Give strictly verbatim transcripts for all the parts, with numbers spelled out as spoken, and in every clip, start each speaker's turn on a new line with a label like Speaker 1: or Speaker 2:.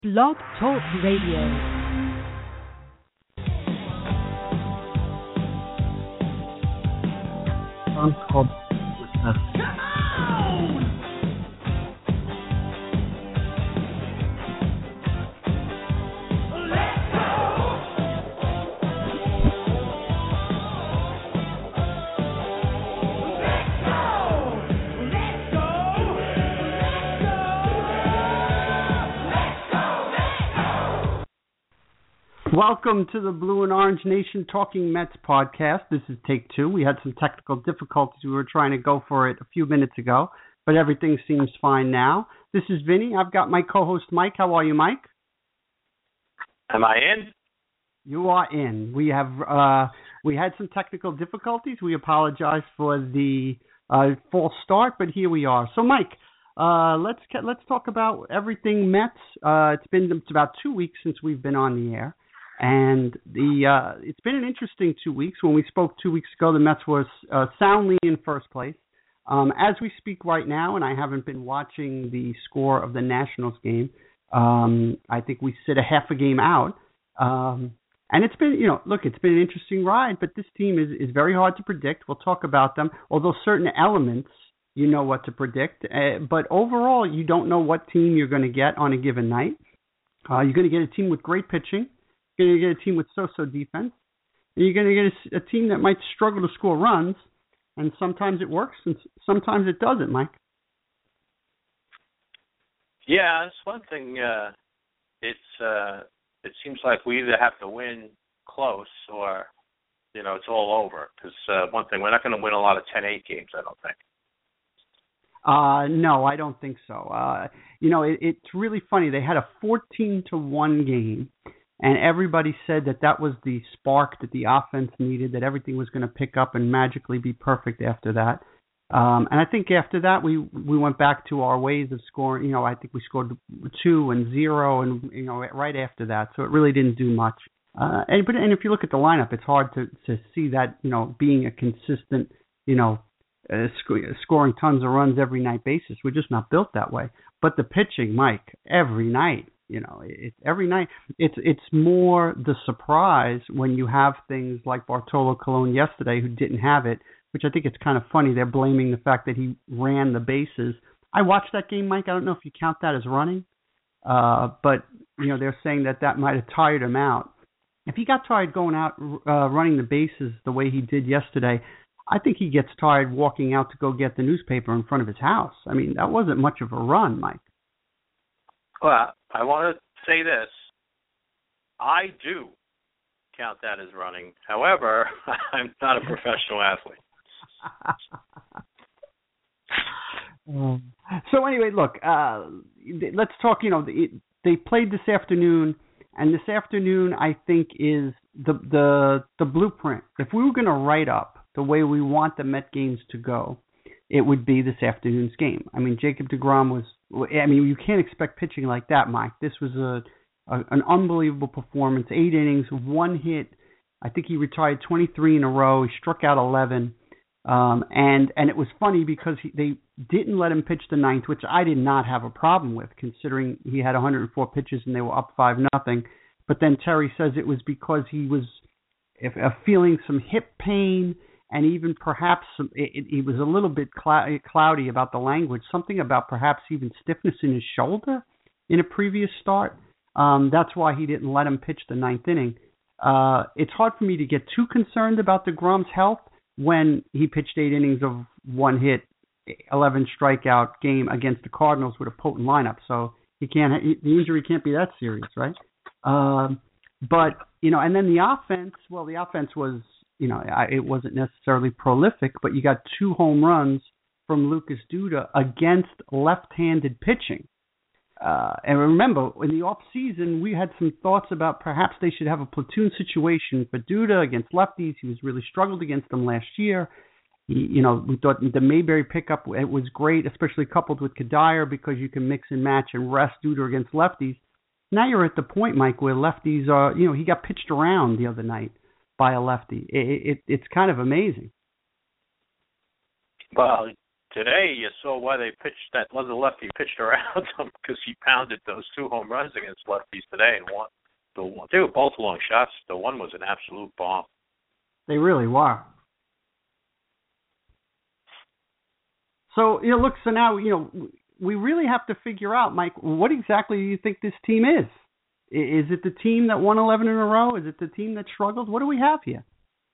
Speaker 1: Blog Talk Radio.
Speaker 2: Song's called Witness. Welcome to the Blue and Orange Nation Talking Mets podcast. This is take two. We had some technical difficulties. We were trying to go for it a few minutes ago, but everything seems fine now. This is Vinny. I've got my co-host Mike. How are you, Mike?
Speaker 3: Am I in?
Speaker 2: You are in. We have uh, we had some technical difficulties. We apologize for the uh, false start, but here we are. So, Mike, uh, let's get, let's talk about everything Mets. Uh, it's been it's about two weeks since we've been on the air. And the uh, it's been an interesting two weeks. When we spoke two weeks ago, the Mets was uh, soundly in first place. Um, as we speak right now, and I haven't been watching the score of the Nationals game, um, I think we sit a half a game out. Um, and it's been, you know, look, it's been an interesting ride, but this team is, is very hard to predict. We'll talk about them, although certain elements, you know what to predict. Uh, but overall, you don't know what team you're going to get on a given night. Uh, you're going to get a team with great pitching. You're going to get a team with so-so defense. And you're going to get a, a team that might struggle to score runs, and sometimes it works, and sometimes it doesn't, Mike.
Speaker 3: Yeah, it's one thing. Uh, it's uh, it seems like we either have to win close or, you know, it's all over. Because uh, one thing, we're not going to win a lot of ten eight games, I don't think.
Speaker 2: Uh, no, I don't think so. Uh, you know, it, it's really funny. They had a fourteen to one game. And everybody said that that was the spark that the offense needed, that everything was going to pick up and magically be perfect after that. Um, and I think after that, we we went back to our ways of scoring. You know, I think we scored two and zero, and you know, right after that. So it really didn't do much. Uh, and but and if you look at the lineup, it's hard to to see that, you know, being a consistent, you know, uh, sc- scoring tons of runs every night basis. We're just not built that way. But the pitching, Mike, every night. You know, it's every night. It's it's more the surprise when you have things like Bartolo Colon yesterday, who didn't have it, which I think it's kind of funny. They're blaming the fact that he ran the bases. I watched that game, Mike. I don't know if you count that as running, uh, but you know, they're saying that that might have tired him out. If he got tired going out uh, running the bases the way he did yesterday, I think he gets tired walking out to go get the newspaper in front of his house. I mean, that wasn't much of a run, Mike.
Speaker 3: Well, I want to say this. I do count that as running. However, I'm not a professional athlete.
Speaker 2: So anyway, look, uh, let's talk, you know, they played this afternoon, and this afternoon I think is the the, the blueprint. If we were going to write up the way we want the Met games to go, it would be this afternoon's game. I mean, Jacob deGrom was, I mean, you can't expect pitching like that, Mike. This was a, a an unbelievable performance. Eight innings, one hit. I think he retired twenty-three in a row. He struck out eleven. Um, and, and it was funny because he, they didn't let him pitch the ninth, which I did not have a problem with, considering he had one hundred four pitches and they were up five nothing. But then Terry says it was because he was if, uh, feeling some hip pain. And even perhaps it, it was a little bit clou- cloudy about the language, something about perhaps even stiffness in his shoulder in a previous start. Um, that's why he didn't let him pitch the ninth inning. Uh, it's hard for me to get too concerned about deGrom's health when he pitched eight innings of one hit, eleven strikeout game against the Cardinals with a potent lineup. So he can't. The injury can't be that serious, right? Um, but you know, and then the offense. Well, the offense was. You know, it wasn't necessarily prolific, but you got two home runs from Lucas Duda against left-handed pitching. Uh, and remember, in the off-season, we had some thoughts about perhaps they should have a platoon situation for Duda against lefties. He was really struggled against them last year. He, you know, we thought the Mayberry pickup it was great, especially coupled with Kadire, because you can mix and match and rest Duda against lefties. Now you're at the point, Mike, where lefties are, you know, he got pitched around the other night by a lefty. It, it, it's kind of amazing.
Speaker 3: Well, today you saw why they pitched that other lefty pitched around them because he pounded those two home runs against lefties today and one. The one, they were both long shots. The one was an absolute bomb.
Speaker 2: They really were. So, you know, look, so now, you know, we really have to figure out, Mike, what exactly do you think this team is? Is it the team that won eleven in a row? Is it the team that struggled? What do we have here?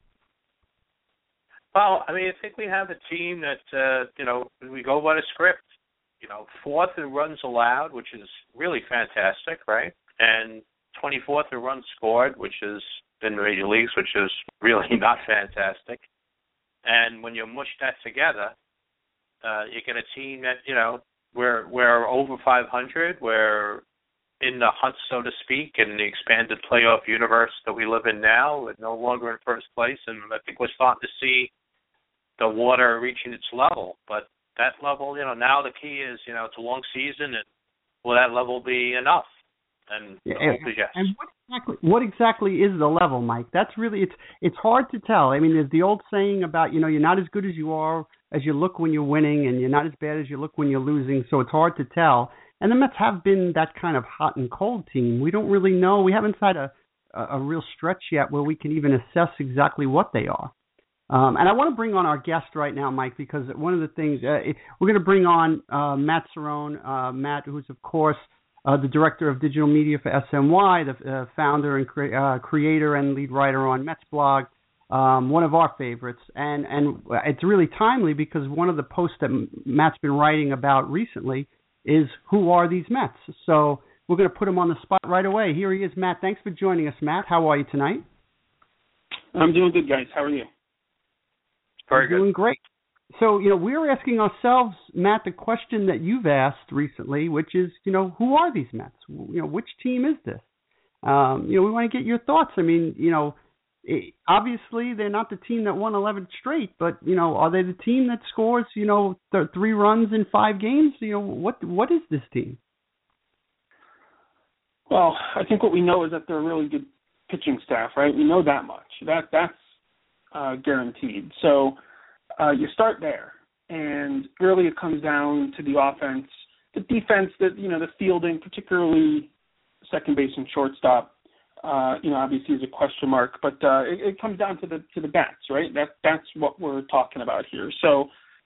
Speaker 3: Well, I mean, I think we have a team that, uh, you know, we go by the script. You know, fourth in runs allowed, which is really fantastic, right? And twenty-fourth in runs scored, which is in the major leagues, which is really not fantastic. And when you mush that together, uh, you get a team that, you know, we're, we're over five hundred. We're in the hunt, so to speak, in the expanded playoff universe that we live in now. We're no longer in first place, and I think we're starting to see the water reaching its level. But that level, you know, now the key is, you know, it's a long season, and will that level be enough? And the
Speaker 2: yeah,
Speaker 3: hope is yes.
Speaker 2: And what exactly, what exactly is the level, Mike? That's really, it's it's hard to tell. I mean, there's the old saying about, you know, you're not as good as you are as you look when you're winning, and you're not as bad as you look when you're losing, so it's hard to tell. And the Mets have been that kind of hot and cold team. We don't really know. We haven't had a, a, a real stretch yet where we can even assess exactly what they are. Um, and I want to bring on our guest right now, Mike, because one of the things, uh, we're going to bring on uh, Matt Cerrone, uh, Matt, who's, of course, uh, the director of digital media for S N Y, the uh, founder and cre- uh, creator and lead writer on Mets Blog, um, one of our favorites. And, and it's really timely because one of the posts that Matt's been writing about recently is who are these Mets? So we're going to put him on the spot right away. Here he is, Matt. Thanks for joining us, Matt. How are you tonight?
Speaker 4: I'm doing good, guys. How are you?
Speaker 3: Very good.
Speaker 2: Doing great. So, you know, we're asking ourselves, Matt, the question that you've asked recently, which is, you know, who are these Mets? You know, which team is this? Um, you know, we want to get your thoughts. I mean, you know, it, obviously they're not the team that won eleven straight, but, you know, are they the team that scores, you know, th- three runs in five games? You know, what what is this team?
Speaker 4: Well, I think what we know is that they're a really good pitching staff, right? We know that much. That That's uh, guaranteed. So uh, you start there, and really it comes down to the offense, the defense, that you know, the fielding, particularly second base and shortstop. Uh, you know, obviously is a question mark, but uh, it, it comes down to the to the bats, right? That that's what we're talking about here. So,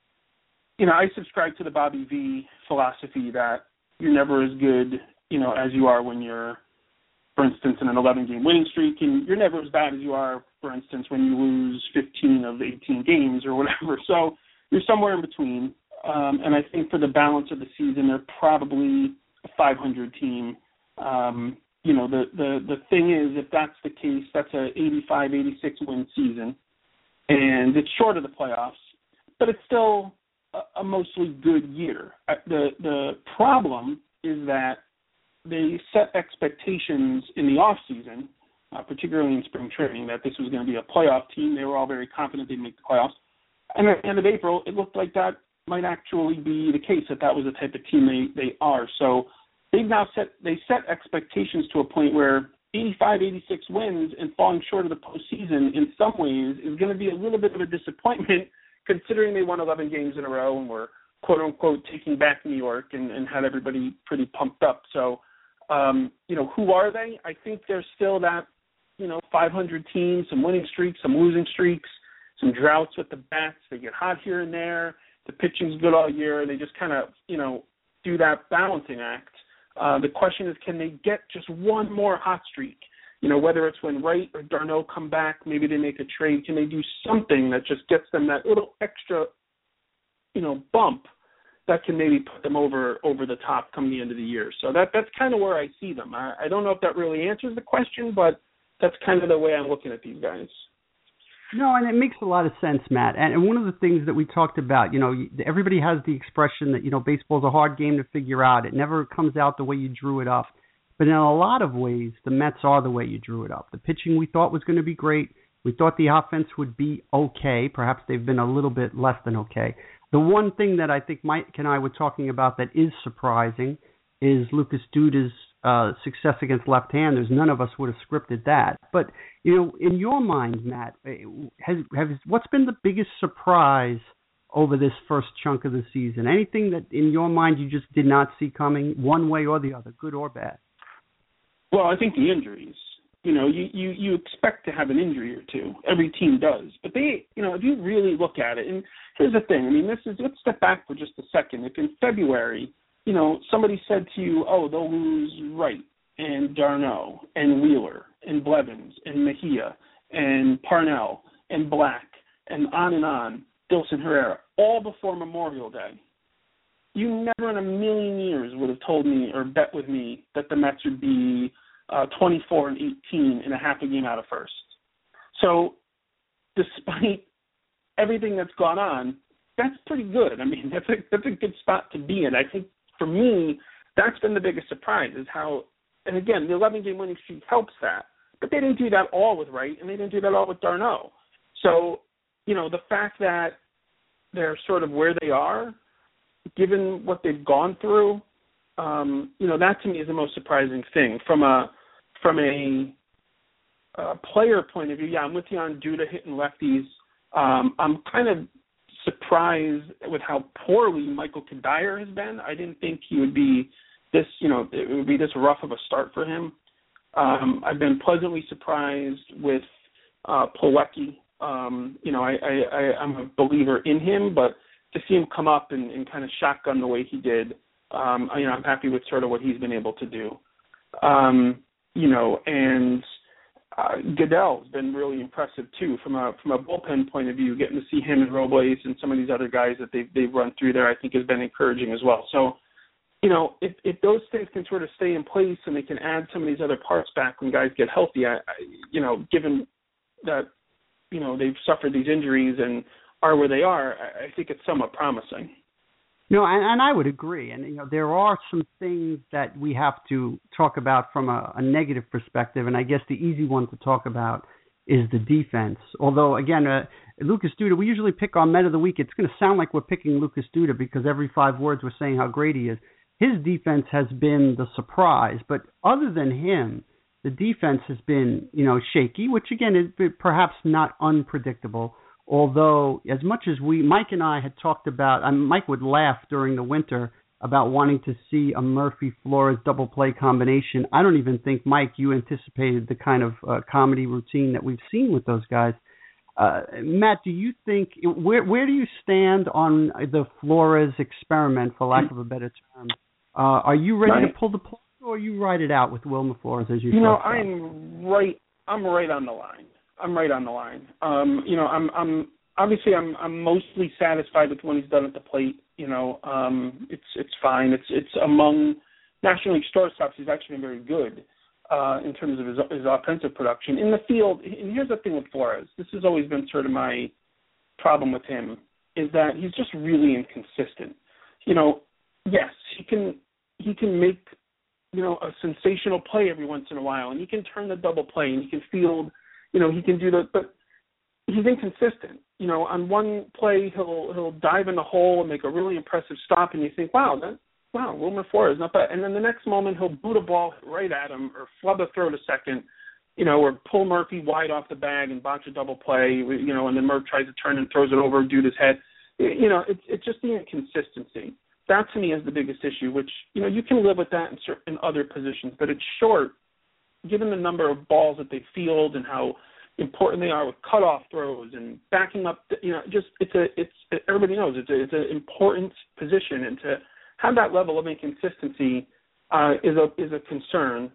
Speaker 4: you know, I subscribe to the Bobby V philosophy that you're never as good, you know, as you are when you're, for instance, in an eleven-game winning streak, and you're never as bad as you are, for instance, when you lose fifteen of eighteen games or whatever. So you're somewhere in between, um, and I think for the balance of the season, they're probably a five hundred team. Um, You know, the, the, the thing is, if that's the case, that's a eighty-five, eighty-six win season, and it's short of the playoffs, but it's still a, a mostly good year. The the problem is that they set expectations in the off season, uh, particularly in spring training, that this was going to be a playoff team. They were all very confident they'd make the playoffs. And at the end of April, it looked like that might actually be the case, that that was the type of team they, they are. So they've now set they set expectations to a point where eighty-five, eighty-six wins and falling short of the postseason in some ways is going to be a little bit of a disappointment, considering they won eleven games in a row and were, quote unquote, taking back New York and, and had everybody pretty pumped up. So, um, you know, who are they? I think they're still that, you know, five hundred team, some winning streaks, some losing streaks, some droughts with the bats. They get hot here and there. The pitching's good all year. They just kind of, you know, do that balancing act. Uh, the question is, can they get just one more hot streak? You know, whether it's when Wright or Darno come back, maybe they make a trade. Can they do something that just gets them that little extra, you know, bump that can maybe put them over over the top come the end of the year? So that that's kind of where I see them. I, I don't know if that really answers the question, but that's kind of the way I'm looking at these guys.
Speaker 2: No, and it makes a lot of sense, Matt. And, and one of the things that we talked about, you know, everybody has the expression that, you know, baseball's a hard game to figure out. It never comes out the way you drew it up. But in a lot of ways, the Mets are the way you drew it up. The pitching we thought was going to be great. We thought the offense would be okay. Perhaps they've been a little bit less than okay. The one thing that I think Mike and I were talking about that is surprising is Lucas Duda's uh, success against left-handers. None of us would have scripted that. But, you know, in your mind, Matt, has, has what's been the biggest surprise over this first chunk of the season? Anything that in your mind you just did not see coming one way or the other, good or bad?
Speaker 4: Well, I think the injuries. You know, you, you, you expect to have an injury or two. Every team does. But they, you know, if you really look at it, and here's the thing. I mean, this is, let's step back for just a second. If in February, you know, somebody said to you, oh, they'll lose Wright and Darno and Wheeler and Blevins and Mejia and Parnell and Black and on and on, Dilson Herrera, all before Memorial Day, you never in a million years would have told me or bet with me that the Mets would be uh, twenty-four and eighteen and a half a game out of first. So despite everything that's gone on, that's pretty good. I mean, that's a, that's a good spot to be in. I think for me, that's been the biggest surprise is how, and again, the eleven-game winning streak helps that. But they didn't do that all with Wright, and they didn't do that all with Darno. So, you know, the fact that they're sort of where they are, given what they've gone through, um, you know, that to me is the most surprising thing. From a from a, a player point of view, yeah, I'm with you on Duda hitting lefties. Um, I'm kind of surprised with how poorly Michael Kadire has been. I didn't think he would be this, you know, it would be this rough of a start for him. Um, I've been pleasantly surprised with uh, Plawecki. Um, you know, I, I, I, I'm a believer in him, but to see him come up and, and kind of shotgun the way he did, um, you know, I'm happy with sort of what he's been able to do. Um, you know, and uh, Goodell's been really impressive too from a from a bullpen point of view. Getting to see him and Robles and some of these other guys that they've they've run through there, I think has been encouraging as well. So, you know, if, if those things can sort of stay in place and they can add some of these other parts back when guys get healthy, I, I, you know, given that, you know, they've suffered these injuries and are where they are, I, I think it's somewhat promising.
Speaker 2: No, and, and I would agree. And, you know, there are some things that we have to talk about from a, a negative perspective, and I guess the easy one to talk about is the defense. Although, again, uh, Lucas Duda, we usually pick our Met of the Week. It's going to sound like we're picking Lucas Duda because every five words we're saying how great he is. His defense has been the surprise, but other than him, the defense has been, you know, shaky, which again is perhaps not unpredictable. Although, as much as we, Mike and I had talked about, and Mike would laugh during the winter about wanting to see a Murphy-Flores double play combination. I don't even think, Mike, you anticipated the kind of uh, comedy routine that we've seen with those guys. Uh, Matt, do you think, where where do you stand on the Flores experiment, for lack of a better term? Uh, are you ready right. to pull the plug, or you ride it out with Wilmer Flores as you?
Speaker 4: You know, I'm right. I'm right on the line. I'm right on the line. Um, you know, I'm, I'm obviously I'm, I'm mostly satisfied with what he's done at the plate. You know, um, it's, it's fine. It's, it's among National League shortstops. He's actually been very good uh, in terms of his, his offensive production in the field. And here's the thing with Flores. This has always been sort of my problem with him is that he's just really inconsistent. You know, yes, he can, he can make, you know, a sensational play every once in a while, and he can turn the double play, and he can field. You know, he can do that, but he's inconsistent. You know, on one play he'll he'll dive in the hole and make a really impressive stop, and you think, wow, that wow, Wilmer Flores, not bad. And then the next moment he'll boot a ball right at him or flub a throw to second, you know, or pull Murphy wide off the bag and botch a double play, you know, and then Murph tries to turn and throws it over Duda's head. You know, it's it's just the inconsistency. That to me is the biggest issue, which, you know, you can live with that in certain other positions, but it's short. Given the number of balls that they field and how important they are with cutoff throws and backing up, you know, just it's a it's everybody knows it's a, it's an important position, and to have that level of inconsistency uh, is a is a concern.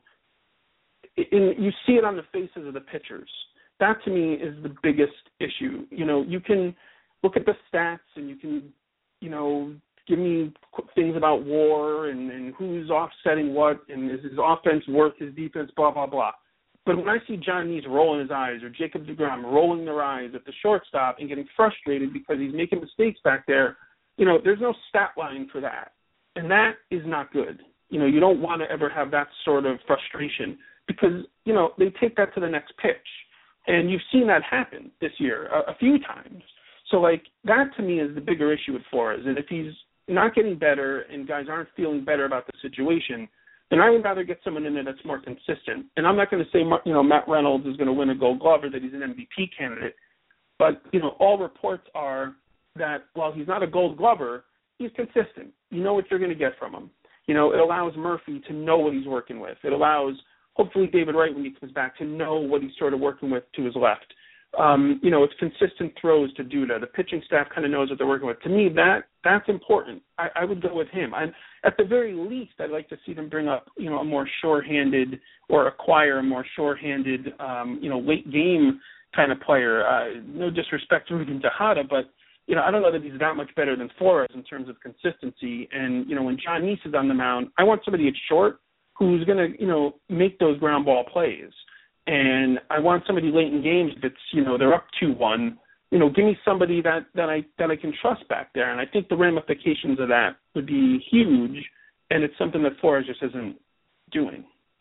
Speaker 4: And you see it on the faces of the pitchers. That to me is the biggest issue. You know, you can look at the stats and you can, you know, give me things about WAR and, and who's offsetting what and is his offense worth his defense, blah, blah, blah. But when I see John Neese rolling his eyes or Jacob deGrom rolling their eyes at the shortstop and getting frustrated because he's making mistakes back there, you know, there's no stat line for that. And that is not good. You know, you don't want to ever have that sort of frustration because, you know, they take that to the next pitch. And you've seen that happen this year a, a few times. So, like, that to me is the bigger issue with Flores. And if he's not getting better and guys aren't feeling better about the situation, then I would rather get someone in there that's more consistent. And I'm not going to say, you know, Matt Reynolds is going to win a Gold Glove or that he's an M V P candidate. But, you know, all reports are that while he's not a Gold Glover, he's consistent. You know what you're going to get from him. You know, it allows Murphy to know what he's working with. It allows, hopefully, David Wright, when he comes back, to know what he's sort of working with to his left. Um, you know, it's consistent throws to Duda. The pitching staff kind of knows what they're working with. To me, that that's important. I, I would go with him. And at the very least, I'd like to see them bring up, you know, a more sure-handed or acquire a more sure-handed, um, you know, late game kind of player. Uh, no disrespect to Ruben Tejada, but you know, I don't know that he's that much better than Flores in terms of consistency. And, you know, when John Neese is on the mound, I want somebody at short who's going to, you know, make those ground ball plays. And I want somebody late in games that's, you know, they're up two one. You know, give me somebody that, that I that I can trust back there. And I think the ramifications of that would be huge, and it's something that Flores just isn't doing.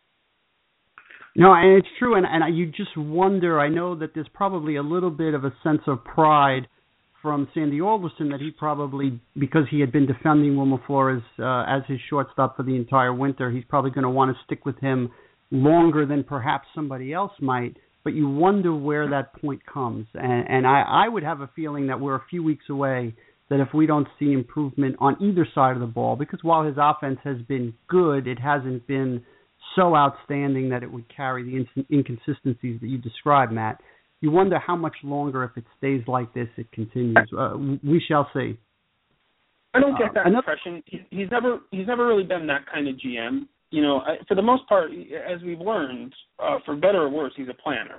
Speaker 2: No, and it's true, and, and you just wonder, I know that there's probably a little bit of a sense of pride from Sandy Alderson that he probably, because he had been defending Wilmer Flores uh, as his shortstop for the entire winter, he's probably going to want to stick with him longer than perhaps somebody else might. But you wonder where that point comes. And, and I, I would have a feeling that we're a few weeks away, that if we don't see improvement on either side of the ball, because while his offense has been good, it hasn't been so outstanding that it would carry the ins- inconsistencies that you described, Matt. You wonder how much longer, if it stays like this, it continues. Uh, we shall see.
Speaker 4: I don't get that
Speaker 2: uh,
Speaker 4: impression. He, he's never he's never really been that kind of G M. You know, I, for the most part, as we've learned, uh, for better or worse, he's a planner.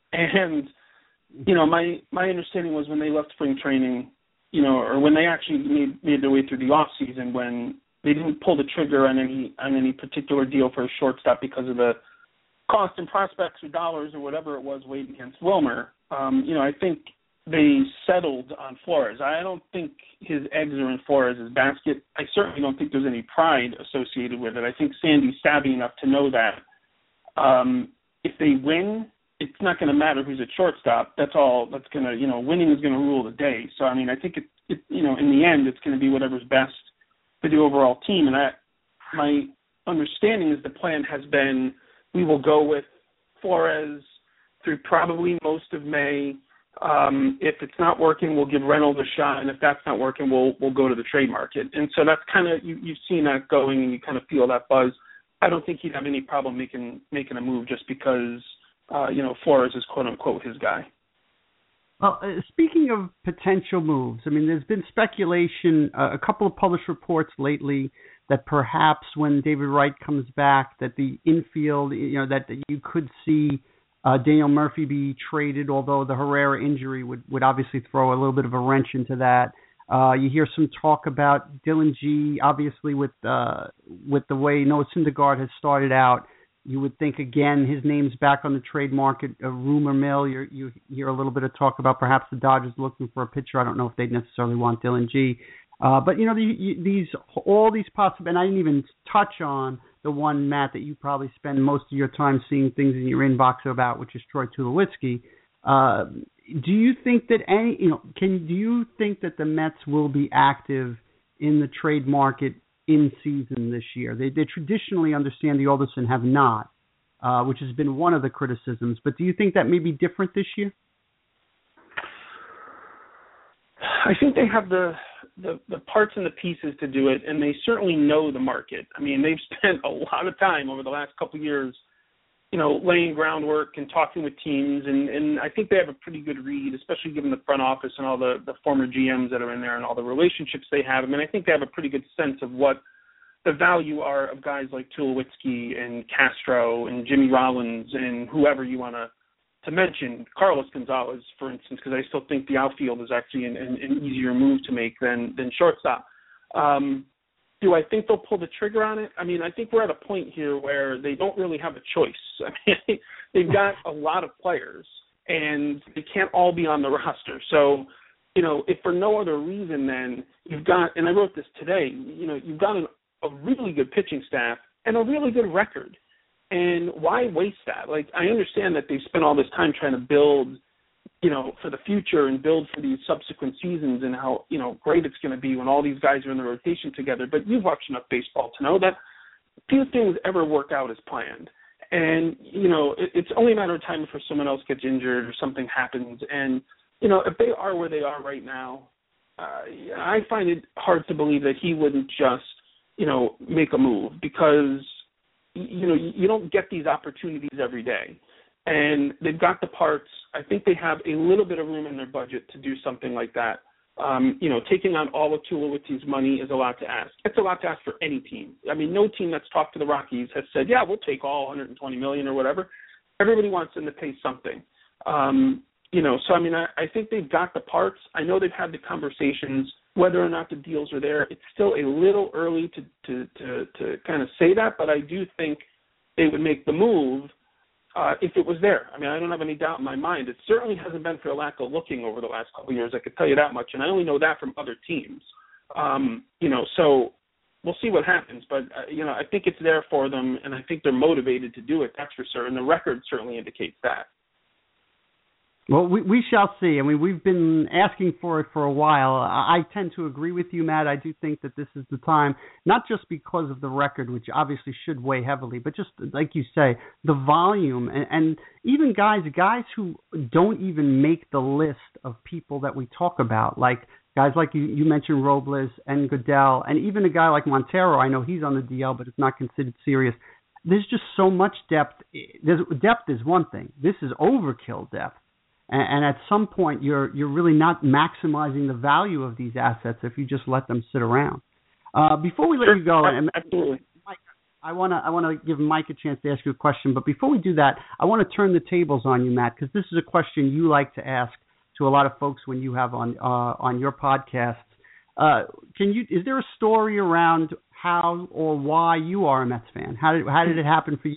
Speaker 4: And you know, my my understanding was when they left spring training, you know, or when they actually made, made their way through the off season, when they didn't pull the trigger on any on any particular deal for a shortstop because of the cost and prospects or dollars or whatever it was weighed against Wilmer, um, you know, I think they settled on Flores. I don't think his eggs are in Flores' basket. I certainly don't think there's any pride associated with it. I think Sandy's savvy enough to know that um, if they win, it's not going to matter who's at shortstop. That's all. That's going to, you know, winning is going to rule the day. So, I mean, I think, it, it, you know, in the end, it's going to be whatever's best for the overall team. And I, my understanding is the plan has been, we will go with Flores through probably most of May. Um, if it's not working, we'll give Reynolds a shot, and if that's not working, we'll we'll go to the trade market. And so that's kind of you, you've seen that going, and you kind of feel that buzz. I don't think he'd have any problem making making a move just because uh, you know Flores is quote unquote his guy.
Speaker 2: Well, uh, speaking of potential moves, I mean, there's been speculation, uh, a couple of published reports lately that perhaps when David Wright comes back, that the infield, you know, that, that you could see uh, Daniel Murphy be traded, although the Herrera injury would, would obviously throw a little bit of a wrench into that. Uh, you hear some talk about Dylan G, obviously with uh, with the way Noah Syndergaard has started out. You would think, again, his name's back on the trade market, a rumor mill. You're, you hear a little bit of talk about perhaps the Dodgers looking for a pitcher. I don't know if they'd necessarily want Dylan G. Uh, but, you know, the, these all these possible, and I didn't even touch on the one, Matt, that you probably spend most of your time seeing things in your inbox about, which is Troy Tulowitzki. Uh, do you think that any, you know, can do you think that the Mets will be active in the trade market in season this year? They, they traditionally, under Sandy Alderson, have not, uh, which has been one of the criticisms. But do you think that may be different this year?
Speaker 4: I think they have the, the the parts and the pieces to do it, and they certainly know the market. I mean, they've spent a lot of time over the last couple of years, you know, laying groundwork and talking with teams, and, and I think they have a pretty good read, especially given the front office and all the, the former G Ms that are in there and all the relationships they have. I mean, I think they have a pretty good sense of what the value are of guys like Tulowitzki and Castro and Jimmy Rollins and whoever you want to to mention, Carlos Gonzalez, for instance, because I still think the outfield is actually an, an, an easier move to make than than shortstop. Um, do I think they'll pull the trigger on it? I mean, I think we're at a point here where they don't really have a choice. I mean, they've got a lot of players, and they can't all be on the roster. So, you know, if for no other reason, then you've got, and I wrote this today, you know, you've got an, a really good pitching staff and a really good record. And why waste that? Like, I understand that they've spent all this time trying to build, you know, for the future and build for these subsequent seasons and how, you know, great it's going to be when all these guys are in the rotation together. But you've watched enough baseball to know that few things ever work out as planned. And, you know, it, it's only a matter of time before someone else gets injured or something happens. And, you know, if they are where they are right now, uh, I find it hard to believe that he wouldn't just, you know, make a move because, you know, you don't get these opportunities every day. And they've got the parts. I think they have a little bit of room in their budget to do something like that. Um, you know, taking on all of Tulowitzki's money is a lot to ask. It's a lot to ask for any team. I mean, no team that's talked to the Rockies has said, yeah, we'll take all one hundred twenty million dollars or whatever. Everybody wants them to pay something. Um, you know, so, I mean, I, I think they've got the parts. I know they've had the conversations. Whether or not the deals are there, it's still a little early to, to, to, to kind of say that, but I do think they would make the move uh, if it was there. I mean, I don't have any doubt in my mind. It certainly hasn't been for a lack of looking over the last couple of years. I could tell you that much, and I only know that from other teams. Um, you know, so we'll see what happens, but, uh, you know, I think it's there for them, and I think they're motivated to do it, that's for certain. The record certainly indicates that.
Speaker 2: Well, we, we shall see. I mean, we've been asking for it for a while. I, I tend to agree with you, Matt. I do think that this is the time, not just because of the record, which obviously should weigh heavily, but just, like you say, the volume. And, and even guys, guys who don't even make the list of people that we talk about, like guys like you, you mentioned Robles and Goodell, and even a guy like Montero. I know he's on the D L, but it's not considered serious. There's just so much depth. There's, depth is one thing. This is overkill depth. And at some point, you're you're really not maximizing the value of these assets if you just let them sit around. Uh, before we let
Speaker 4: sure.
Speaker 2: you go, and
Speaker 4: absolutely,
Speaker 2: Mike, I want to I want to give Mike a chance to ask you a question. But before we do that, I want to turn the tables on you, Matt, because this is a question you like to ask to a lot of folks when you have on uh, on your podcasts. Uh, can you? Is there a story around how or why you are a Mets fan? How did how did it happen for you?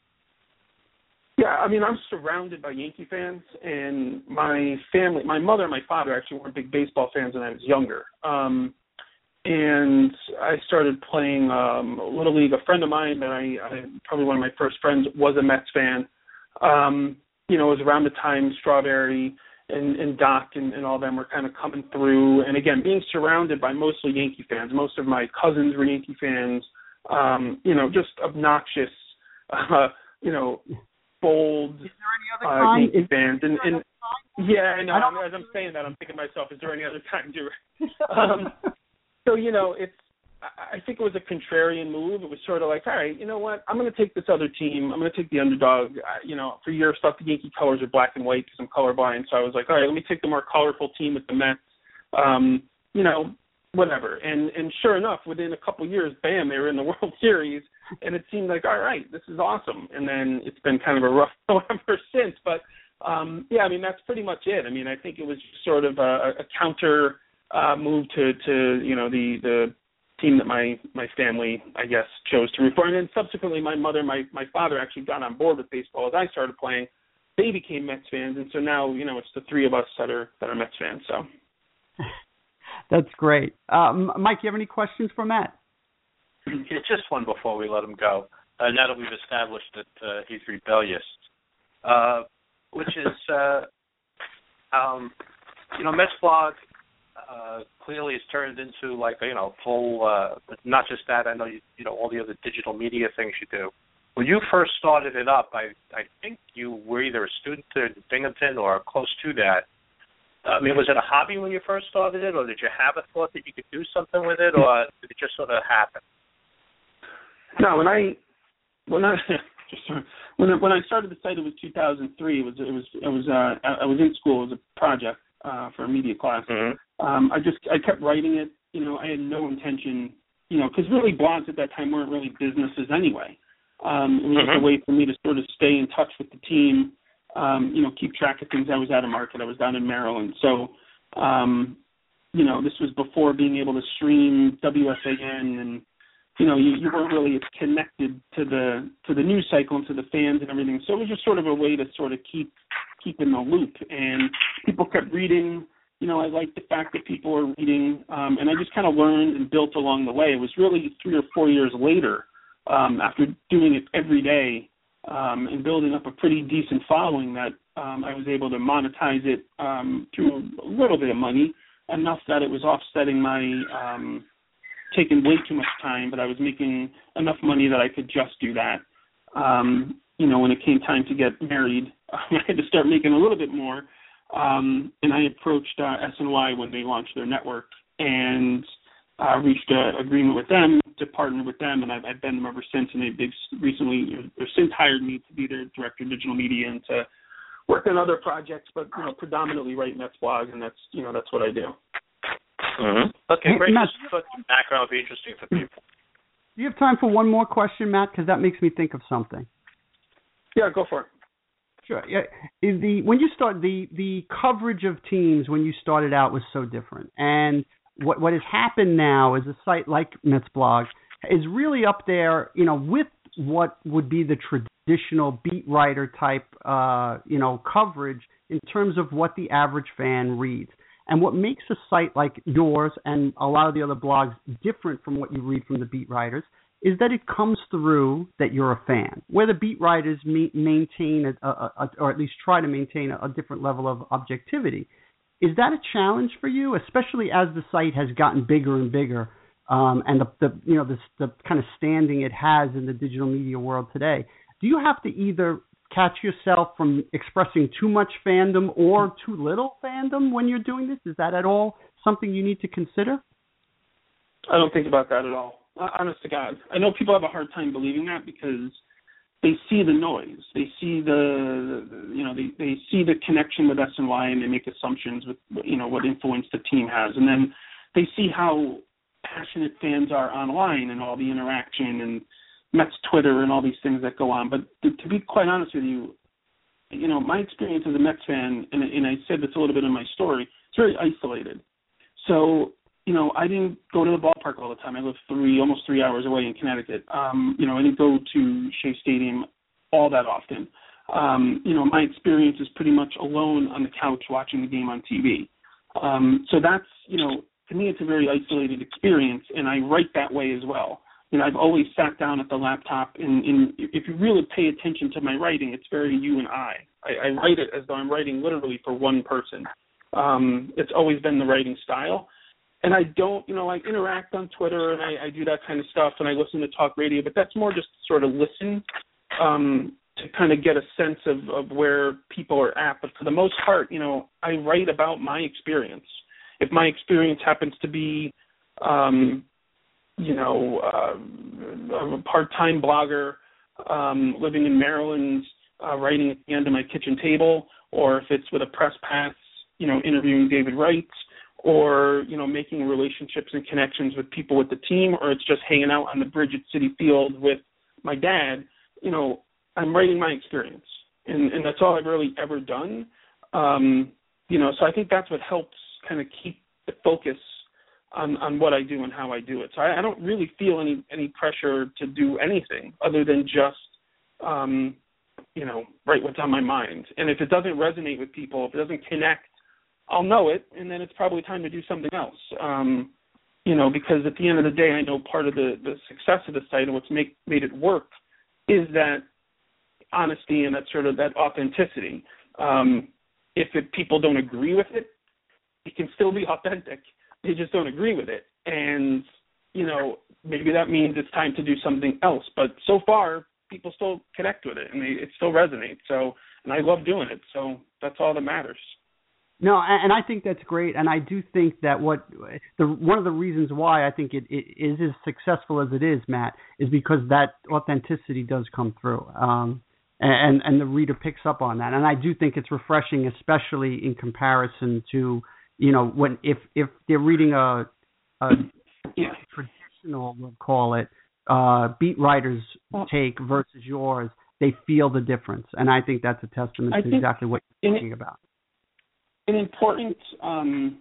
Speaker 4: Yeah, I mean, I'm surrounded by Yankee fans, and my family, my mother and my father actually weren't big baseball fans when I was younger. Um, and I started playing um, Little League. A friend of mine that I, I, probably one of my first friends, was a Mets fan. Um, you know, it was around the time Strawberry and, and Doc and, and all them were kind of coming through. And again, being surrounded by mostly Yankee fans. Most of my cousins were Yankee fans. Um, you know, just obnoxious, uh, you know, bold uh, Yankee fans, and, and yeah, I know. I as I'm saying that, I'm thinking to myself, is there any other time to? um, so you know, it's. I think it was a contrarian move. It was sort of like, all right, you know what? I'm going to take this other team. I'm going to take the underdog. I, you know, for years, thought the Yankee colors are black and white because I'm colorblind. So I was like, all right, let me take the more colorful team with the Mets. Um, you know, whatever. And and sure enough, within a couple of years, bam, they were in the World Series. And it seemed like, all right, this is awesome. And then it's been kind of a rough go ever since. But, um, yeah, I mean, that's pretty much it. I mean, I think it was sort of a, a counter uh, move to, to, you know, the, the team that my, my family, I guess, chose to root for. And then subsequently, my mother and my, my father actually got on board with baseball as I started playing. They became Mets fans. And so now, you know, it's the three of us that are, that are Mets fans. So
Speaker 2: that's great. Um, Mike, you have any questions for Matt?
Speaker 3: Yeah, just one before we let him go. Uh, now that we've established that uh, he's rebellious, uh, which is, uh, um, you know, Mets blog uh, clearly has turned into like you know full. Uh, not just that. I know you, you know all the other digital media things you do. When you first started it up, I I think you were either a student at Binghamton or close to that. I mean, was it a hobby when you first started it, or did you have a thought that you could do something with it, or did it just sort of happen?
Speaker 4: No, when I when I when I, when I started the site, it was two thousand three. It was it was it was uh, I was in school. It was a project uh, for a media class. Mm-hmm. Um, I just I kept writing it. You know, I had no intention. You know, because really blogs at that time weren't really businesses anyway. Um, it was mm-hmm. just a way for me to sort of stay in touch with the team. Um, you know, keep track of things. I was out of market. I was down in Maryland, so um, you know, this was before being able to stream W S A N and. You know, you, you weren't really connected to the to the news cycle and to the fans and everything. So it was just sort of a way to sort of keep keep in the loop. And people kept reading. You know, I liked the fact that people were reading, um, and I just kind of learned and built along the way. It was really three or four years later, um, after doing it every day um, and building up a pretty decent following, that um, I was able to monetize it um, through a little bit of money, enough that it was offsetting my um, taking way too much time, but I was making enough money that I could just do that. Um, you know, when it came time to get married, I had to start making a little bit more. Um, and I approached uh, S N Y when they launched their network and uh, reached an agreement with them to partner with them, and I've, I've been them ever since. And they, they've recently, or since hired me to be their director of digital media and to work on other projects, but you know, predominantly write Mets blog, and that's you know that's what I do.
Speaker 3: Mm-hmm. Okay, great.
Speaker 2: Matt,
Speaker 3: Just thought the background would be interesting for people.
Speaker 2: Do you have time for one more question, Matt? Because that makes me think of something.
Speaker 4: Yeah, go for it.
Speaker 2: Sure. Yeah. The when you start the the coverage of teams when you started out was so different, and what what has happened now is a site like Mets blog is really up there, you know, with what would be the traditional beat writer type, uh, you know, coverage in terms of what the average fan reads. And what makes a site like yours and a lot of the other blogs different from what you read from the beat writers is that it comes through that you're a fan, where the beat writers me- maintain, a, a, a, or at least try to maintain a, a different level of objectivity. Is that a challenge for you, especially as the site has gotten bigger and bigger, um, and the, the you know the, the kind of standing it has in the digital media world today? Do you have to either catch yourself from expressing too much fandom or too little fandom when you're doing this? Is that at all something you need to consider?
Speaker 4: I don't think about that at all. Honest to God. I know people have a hard time believing that because they see the noise. They see the, the you know, they, they see the connection with S N Y and they make assumptions with, you know, what influence the team has. And then they see how passionate fans are online and all the interaction and Mets Twitter and all these things that go on. But to, to be quite honest with you, you know, my experience as a Mets fan, and, and I said this a little bit in my story, it's very isolated. So, you know, I didn't go to the ballpark all the time. I live three, almost three hours away in Connecticut. Um, you know, I didn't go to Shea Stadium all that often. Um, you know, my experience is pretty much alone on the couch watching the game on T V. Um, so that's, you know, to me it's a very isolated experience, and I write that way as well. You know, I've always sat down at the laptop, and, and if you really pay attention to my writing, it's very you and I. I. I write it as though I'm writing literally for one person. Um, it's always been the writing style. And I don't, you know, I interact on Twitter and I, I do that kind of stuff and I listen to talk radio, but that's more just sort of listen um, to kind of get a sense of, of where people are at. But for the most part, you know, I write about my experience. If my experience happens to be, um, you know, uh, a part-time blogger um, living in Maryland, uh, writing at the end of my kitchen table, or if it's with a press pass, you know, interviewing David Wright, or, you know, making relationships and connections with people with the team, or it's just hanging out on the bridge at Citi Field with my dad, you know, I'm writing my experience. And, and that's all I've really ever done. Um, you know, so I think that's what helps kind of keep the focus on, on what I do and how I do it. So I, I don't really feel any, any pressure to do anything other than just, um, you know, write what's on my mind. And if it doesn't resonate with people, if it doesn't connect, I'll know it, and then it's probably time to do something else. Um, you know, because at the end of the day, I know part of the, the success of the site and what's make, made it work is that honesty and that sort of that authenticity. Um, if it, people don't agree with it, it can still be authentic. They just don't agree with it. And, you know, maybe that means it's time to do something else. But so far, people still connect with it, and they, it still resonates. So, and I love doing it. So that's all that matters.
Speaker 2: No, and I think that's great, and I do think that what the one of the reasons why I think it, it is as successful as it is, Matt, is because that authenticity does come through, um, and and the reader picks up on that, and I do think it's refreshing, especially in comparison to, you know, when if if they're reading a, a
Speaker 4: yeah.
Speaker 2: traditional, we'll call it, uh, beat writer's take versus yours, they feel the difference, and I think that's a testament
Speaker 4: I
Speaker 2: to exactly what you're talking about.
Speaker 4: An important um,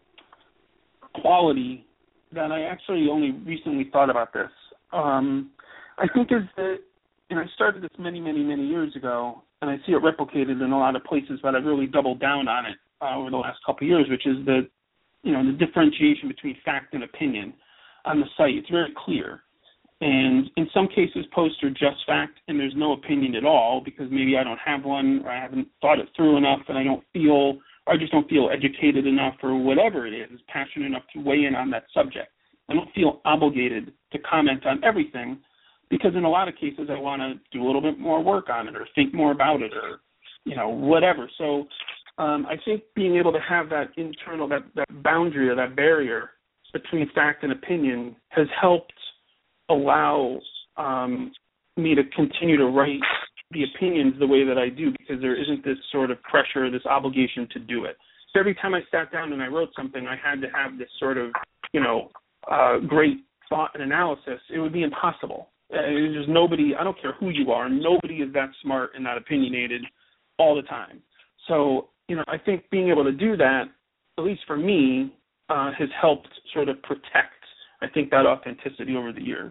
Speaker 4: quality that I actually only recently thought about this, um, I think is that, and I started this many, many, many years ago, and I see it replicated in a lot of places, but I've really doubled down on it uh, over the last couple of years, which is the, you know, the differentiation between fact and opinion on the site. It's very clear. And in some cases, posts are just fact, and there's no opinion at all because maybe I don't have one, or I haven't thought it through enough, and I don't feel I just don't feel educated enough or whatever it is, passionate enough to weigh in on that subject. I don't feel obligated to comment on everything because in a lot of cases I want to do a little bit more work on it or think more about it or, you know, whatever. So Um, I think being able to have that internal, that, that boundary or that barrier between fact and opinion has helped allow um, me to continue to write the opinions the way that I do, because there isn't this sort of pressure, this obligation to do it. So every time I sat down and I wrote something, I had to have this sort of, you know, uh, great thought and analysis. It would be impossible. Uh, there's nobody, I don't care who you are, nobody is that smart and that opinionated all the time. So, you know, I think being able to do that, at least for me, uh, has helped sort of protect, I think, that authenticity over the years.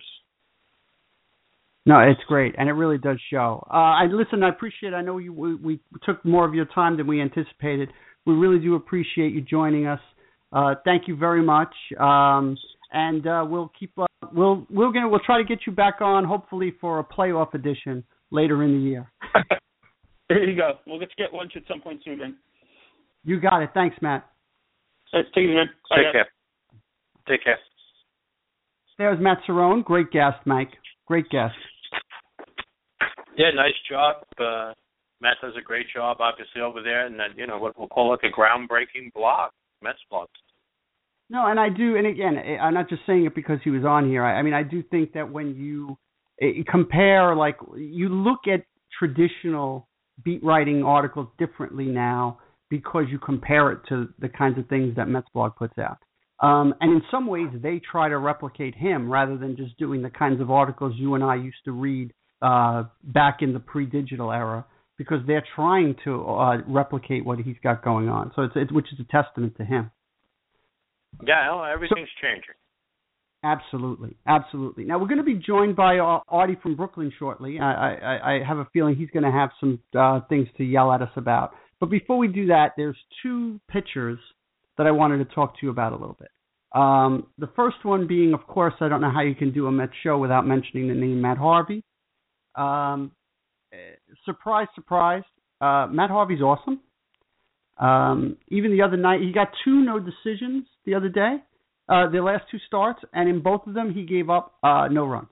Speaker 2: No, it's great, and it really does show. Uh, I listen. I appreciate it. I know you, we, we took more of your time than we anticipated. We really do appreciate you joining us. Uh, thank you very much, um, and uh, we'll keep. Uh, we'll we'll get, we'll try to get you back on, hopefully for a playoff edition later in the year.
Speaker 4: There you go. We'll get to get lunch at some point soon, then.
Speaker 2: You got it. Thanks, Matt.
Speaker 4: Right, take it, man. Bye,
Speaker 3: Take
Speaker 4: guys.
Speaker 3: care. Take care.
Speaker 2: There's Matt Cerrone. Great guest, Mike. Great guest.
Speaker 3: Yeah, nice job. Uh, Matt does a great job, obviously, over there, and uh, you know what we'll call it a groundbreaking blog, Mets blog.
Speaker 2: No, and I do, and again, I'm not just saying it because he was on here. I, I mean, I do think that when you uh, compare, like, you look at traditional beat writing articles differently now because you compare it to the kinds of things that Mets blog puts out. Um, and in some ways, they try to replicate him rather than just doing the kinds of articles you and I used to read uh, back in the pre-digital era, because they're trying to uh, replicate what he's got going on. So it's, it's which is a testament to him.
Speaker 3: Yeah, no, everything's so, changing.
Speaker 2: Absolutely, absolutely. Now we're going to be joined by uh, Artie from Brooklyn shortly. I, I, I have a feeling he's going to have some uh, things to yell at us about. But before we do that, there's two pitchers that I wanted to talk to you about a little bit. Um, the first one being, of course, I don't know how you can do a Mets show without mentioning the name Matt Harvey. Um, surprise, surprise, uh, Matt Harvey's awesome. Um, even the other night, he got two no decisions the other day, uh, the last two starts, and in both of them, he gave up uh, no runs.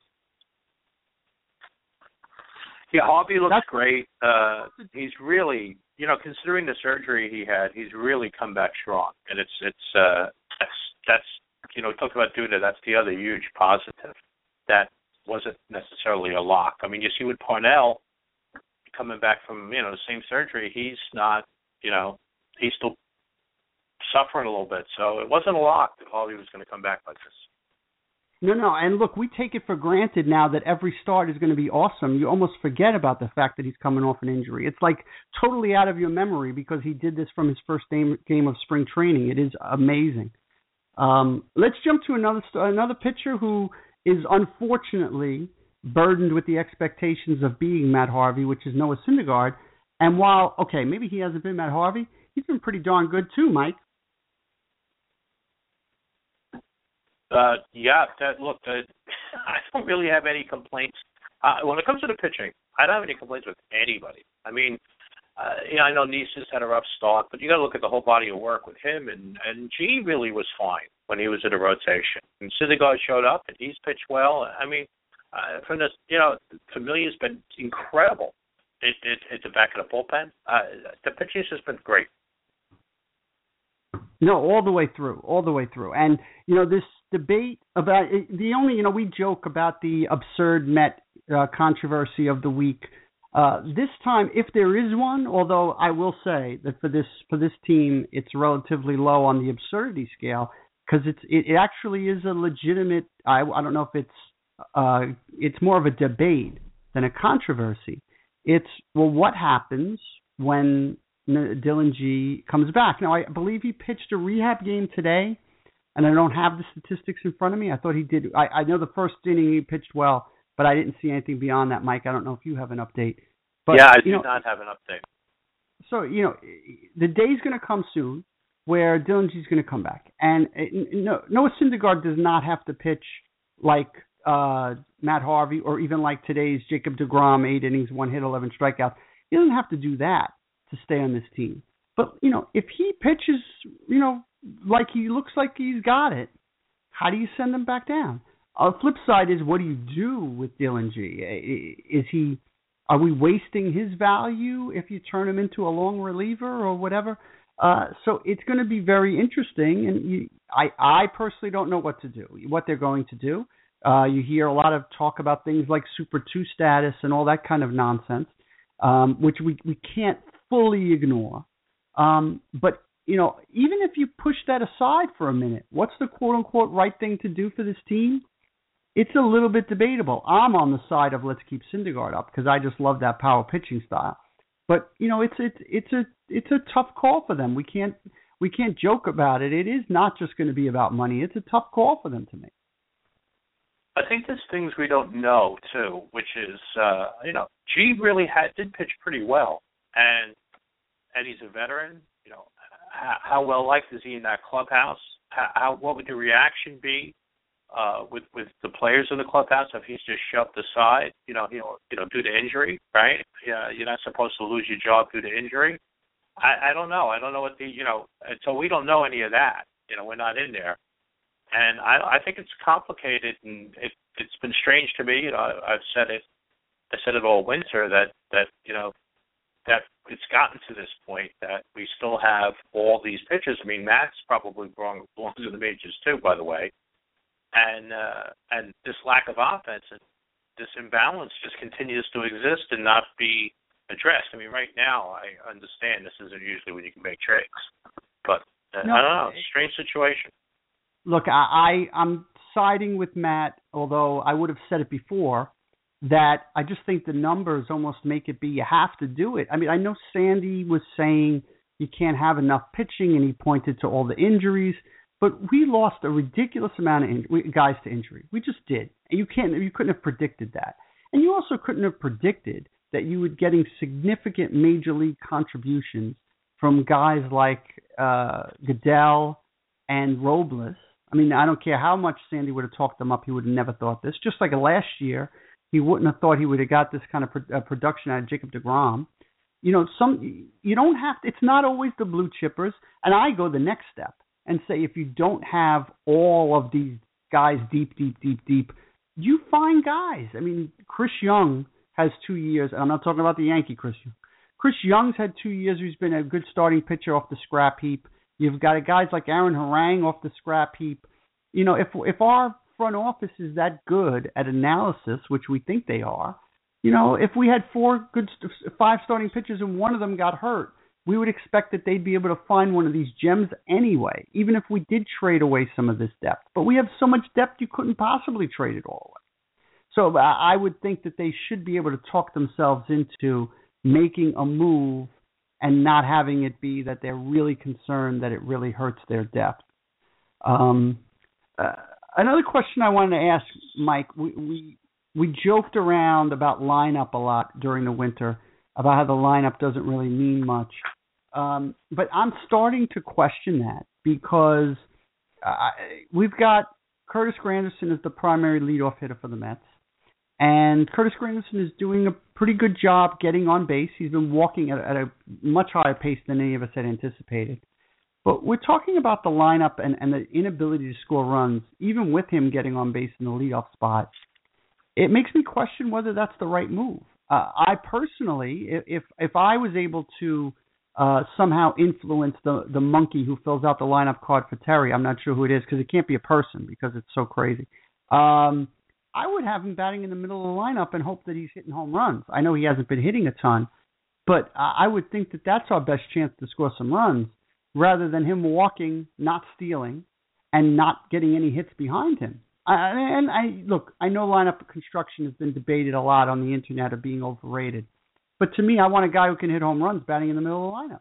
Speaker 3: Yeah, Harvey looks
Speaker 2: That's,
Speaker 3: great. Uh, he's really, you know, considering the surgery he had, he's really come back strong, and it's it's uh, that's that's you know, talk about Duda. That's the other huge positive. That wasn't necessarily a lock. I mean, you see with Parnell coming back from, you know, the same surgery, he's not, you know, he's still suffering a little bit. So it wasn't a lock that Harvey was going to come back like this.
Speaker 2: No, no, and look, we take it for granted now that every start is going to be awesome. You almost forget about the fact that he's coming off an injury. It's like totally out of your memory because he did this from his first game, game of spring training. It is amazing. Um, let's jump to another another pitcher who is unfortunately burdened with the expectations of being Matt Harvey, which is Noah Syndergaard. And while, okay, maybe he hasn't been Matt Harvey, he's been pretty darn good too, Mike.
Speaker 3: Uh, yeah, that, look, uh, I don't really have any complaints. Uh, when it comes to the pitching, I don't have any complaints with anybody. I mean, uh, you know, I know Nieces had a rough start, but you got to look at the whole body of work with him, and, and G really was fine when he was in the rotation. And Syndergaard showed up, and he's pitched well. I mean, uh, from this, you know, Familia's been incredible at, at, at the back of the bullpen. Uh, the pitching has been great.
Speaker 2: No, all the way through, all the way through. And, you know, this debate about the only, you know, we joke about the absurd Met uh, controversy of the week. Uh, this time, if there is one, although I will say that for this for this team, it's relatively low on the absurdity scale because it's it, it actually is a legitimate. I, I don't know if it's uh, it's more of a debate than a controversy. It's, well, what happens when Dylan G comes back? Now, I believe he pitched a rehab game today, and I don't have the statistics in front of me. I thought he did. I, I know the first inning he pitched well, but I didn't see anything beyond that, Mike. I don't know if you have an update. But,
Speaker 3: yeah, I do
Speaker 2: you know,
Speaker 3: not have an update.
Speaker 2: So, you know, the day's going to come soon where Dylan G's going to come back. And no, Noah Syndergaard does not have to pitch like uh, Matt Harvey or even like today's Jacob deGrom, eight innings, one hit, eleven strikeouts. He doesn't have to do that to stay on this team. But, you know, if he pitches, you know, like he looks like he's got it, how do you send him back down? On the flip side is, what do you do with Dylan G? Is he Are we wasting his value if you turn him into a long reliever or whatever? Uh, so it's going to be very interesting, and you, I, I personally don't know what to do, what they're going to do. Uh, you hear a lot of talk about things like Super two status and all that kind of nonsense, um, which we, we can't fully ignore. Um, but, you know, even if you push that aside for a minute, what's the quote-unquote right thing to do for this team? It's a little bit debatable. I'm on the side of let's keep Syndergaard up because I just love that power pitching style. But you know, it's it's it's a it's a tough call for them. We can't we can't joke about it. It is not just going to be about money. It's a tough call for them to make.
Speaker 3: I think there's things we don't know too, which is uh, you know, G really had did pitch pretty well, and and he's a veteran. You know, how, how well liked is he in that clubhouse? How, how what would the reaction be? Uh, with with the players in the clubhouse, if he's just shoved aside, you know, you know, you know, due to injury, right? Yeah, you're not supposed to lose your job due to injury. I, I don't know. I don't know what the, you know, and so we don't know any of that. You know, we're not in there, and I, I think it's complicated, and it, it's been strange to me. You know, I, I've said it, I said it all winter that that you know that it's gotten to this point that we still have all these pitchers. I mean, Matt's probably belongs belongs in the majors too, by the way. And uh, and this lack of offense and this imbalance just continues to exist and not be addressed. I mean, right now, I understand this isn't usually when you can make trades, but uh, no, I don't know. It's a strange situation.
Speaker 2: Look, I, I I'm siding with Matt, although I would have said it before that I just think the numbers almost make it be you have to do it. I mean, I know Sandy was saying you can't have enough pitching, and he pointed to all the injuries. But we lost a ridiculous amount of in- guys to injury. We just did. And you can't, you couldn't have predicted that. And you also couldn't have predicted that you would getting significant major league contributions from guys like uh, Goodell and Robles. I mean, I don't care how much Sandy would have talked them up, he would have never thought this. Just like last year, he wouldn't have thought he would have got this kind of pro- uh, production out of Jacob deGrom. You know, some you don't have to, it's not always the blue chippers. And I go the next step and say if you don't have all of these guys deep, deep, deep, deep, you find guys. I mean, Chris Young has two years, and I'm not talking about the Yankee Chris Young. Chris Young's had two years where he's been a good starting pitcher off the scrap heap. You've got guys like Aaron Harang off the scrap heap. You know, if if our front office is that good at analysis, which we think they are, you know, if we had four good, five starting pitchers and one of them got hurt, we would expect that they'd be able to find one of these gems anyway, even if we did trade away some of this depth. But we have so much depth you couldn't possibly trade it all away. So uh, I would think that they should be able to talk themselves into making a move and not having it be that they're really concerned that it really hurts their depth. Um, uh, another question I wanted to ask, Mike, we, we we joked around about lineup a lot during the winter, about how the lineup doesn't really mean much. Um, but I'm starting to question that because uh, we've got Curtis Granderson as the primary leadoff hitter for the Mets. And Curtis Granderson is doing a pretty good job getting on base. He's been walking at, at a much higher pace than any of us had anticipated. But we're talking about the lineup and, and the inability to score runs, even with him getting on base in the leadoff spot. It makes me question whether that's the right move. Uh, I personally, if if I was able to uh, somehow influence the, the monkey who fills out the lineup card for Terry, I'm not sure who it is because it can't be a person because it's so crazy. Um, I would have him batting in the middle of the lineup and hope that he's hitting home runs. I know he hasn't been hitting a ton, but I would think that that's our best chance to score some runs rather than him walking, not stealing, and not getting any hits behind him. I, and I look, I know lineup construction has been debated a lot on the internet of being overrated, but to me, I want a guy who can hit home runs batting in the middle of the lineup.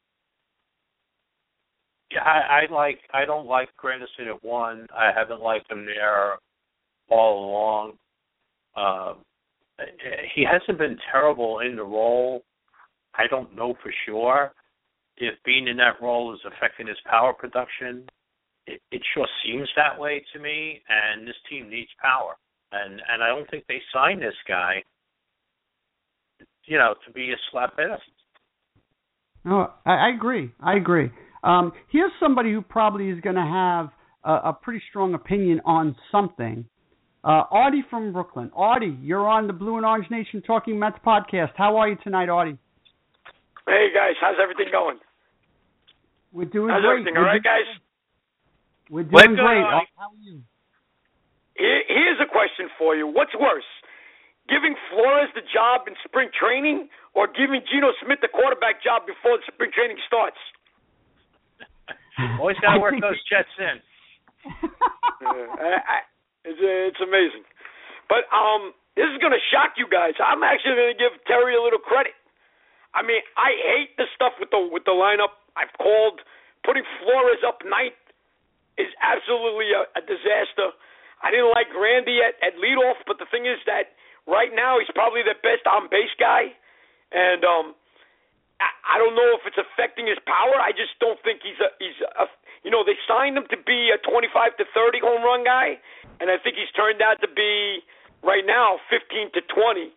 Speaker 3: Yeah, I, I like. I don't like Granderson at one. I haven't liked him there all along. Uh, he hasn't been terrible in the role. I don't know for sure if being in that role is affecting his power production. It, it sure seems that way to me, and this team needs power. And and I don't think they signed this guy, you know, to be a slap hitter.
Speaker 2: No, I, I agree. I agree. Um, here's somebody who probably is going to have a, a pretty strong opinion on something. Uh, Audie from Brooklyn. Audie, you're on the Blue and Orange Nation Talking Mets podcast. How are you tonight, Audie?
Speaker 5: Hey, guys. How's everything going?
Speaker 2: We're doing
Speaker 5: How's
Speaker 2: great.
Speaker 5: everything? All right, guys?
Speaker 2: We're doing
Speaker 3: We're good,
Speaker 2: great.
Speaker 3: Audie.
Speaker 2: How are you?
Speaker 5: Here, here's a question for you. What's worse, giving Flores the job in spring training or giving Geno Smith the quarterback job before the spring training starts?
Speaker 3: Always got to work those Jets in.
Speaker 5: uh, I, I, it's, uh, it's amazing. But um, this is going to shock you guys. I'm actually going to give Terry a little credit. I mean, I hate the stuff with the with the lineup. I've called putting Flores up ninth is absolutely a, a disaster. I didn't like Randy at, at leadoff, but the thing is that right now he's probably the best on base guy, and um, I, I don't know if it's affecting his power. I just don't think he's a he's a you know they signed him to be a twenty-five to thirty home run guy, and I think he's turned out to be right now fifteen to twenty.